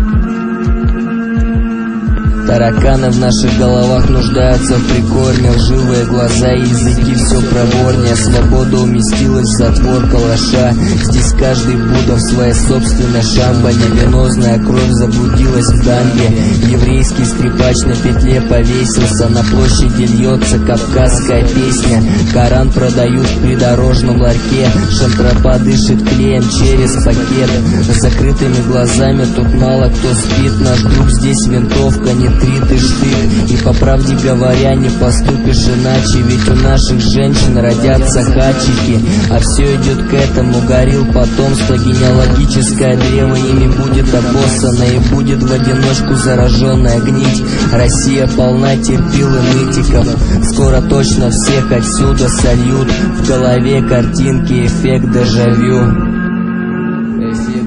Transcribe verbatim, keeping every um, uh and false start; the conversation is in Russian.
Тараканы в наших головах нуждаются в прикорме. Лживые глаза и языки все проворнее. Свобода уместилась в затвор калаша. Здесь каждый Будда в своей собственной шамбане. Венозная кровь заблудилась в дамбе. Еврейский скрипач на петле повесился. На площади льется кавказская песня. Коран продают в придорожном ларьке. Шантропа дышит клеем через пакет. С закрытыми глазами тут мало кто спит. Наш друг здесь винтовка, не три ты штык. И по правде говоря не поступишь иначе. Ведь у наших женщин родятся хачики. А все идет к этому, горил потомство. Генеалогическое древо ими будет обоссано. И будет в одиночку зараженная гнить. Россия полна терпил и нытиков. Скоро точно всех отсюда сольют. В голове картинки, эффект дежавю.